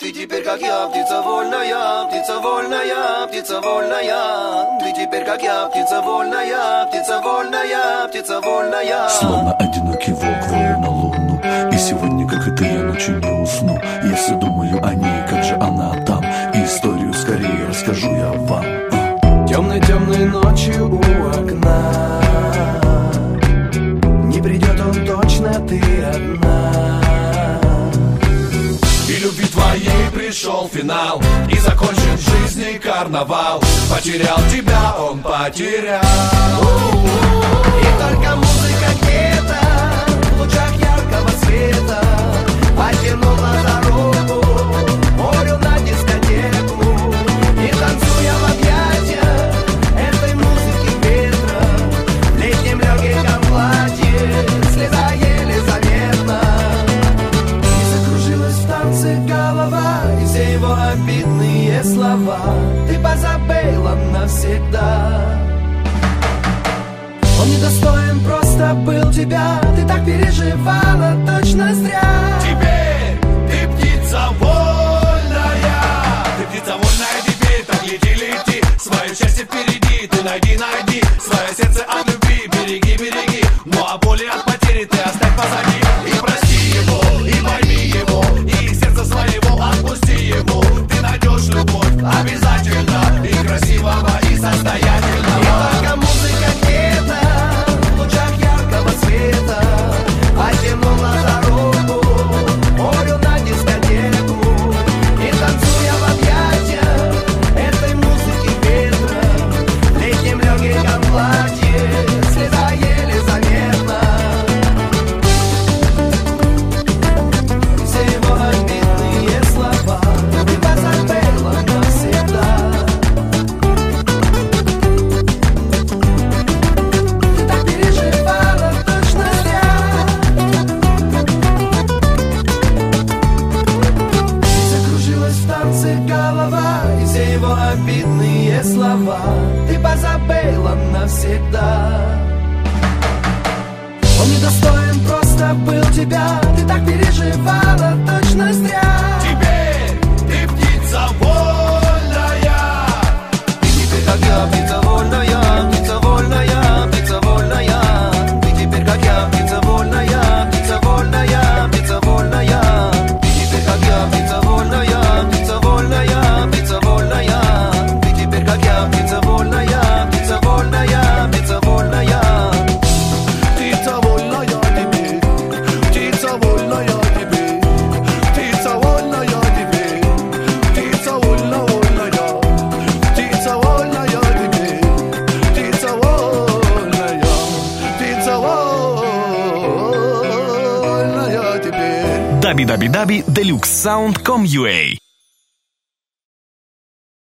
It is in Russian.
Ты теперь как я, птица вольная, птица вольная, птица вольная. Ты теперь как я, птица вольная, птица вольная, птица вольная. Словно одинокий волк вою на луну, и сегодня, как это я, ночью не усну. Я все думаю о ней, как же она там, и историю скорее расскажу я вам. Темной-темной ночью у окна, не придет он точно, ты одна. И любви твоей пришел финал, и закончен в жизни карнавал. Потерял тебя, он потерял. И только музыка где-то в лучах яркого света потянула за руку морю на дискотеку. И танцуя в объятиях этой музыки ветра, в летнем легком платье слеза еле заметна. И закружилась в танце голова, и все его обидные слова ты позабыла навсегда. Он недостоин просто был тебя, ты так переживала, точно зря. Теперь ты птица вольная, ты птица вольная теперь, так лети, лети. Свое счастье впереди, ты найди, найди. Свое сердце от любви, береги, береги. Ну а боли от потери ты оставь позади. И прости его, и пойми его, и сердце своего отпусти ему. Ты найдешь любовь обязательно, и красивого, и состоятельного. И только музыка где-то в лучах яркого света потянула за руку морю на дискотеку. И танцуя в объятиях этой музыки ветра, в летнем легком платье слеза еле заметна. Все его обидные слова ты позабыла навсегда. Ты так переживала, точно зря. Закружилась в танце голова, и все его обидные слова ты позабыла навсегда. Он недостоин просто был тебя, ты так переживала, точно зря. Теперь ты птица вольная. Ты теперь как я, птица вольная, птица вольная, птица вольная. Ты теперь как я, птица вольная, птица вольная, птица вольная. Ты теперь как я, птица вольная, птица вольная, птица вольная. Ты теперь как я, птица вольная, птица вольная, птица вольная. Птица вольная теперь, птица вольная теперь, птица вольная теперь, птица вольная, птица вольная теперь, птица вольная, птица вольная теперь. www.deluxesound.com.ua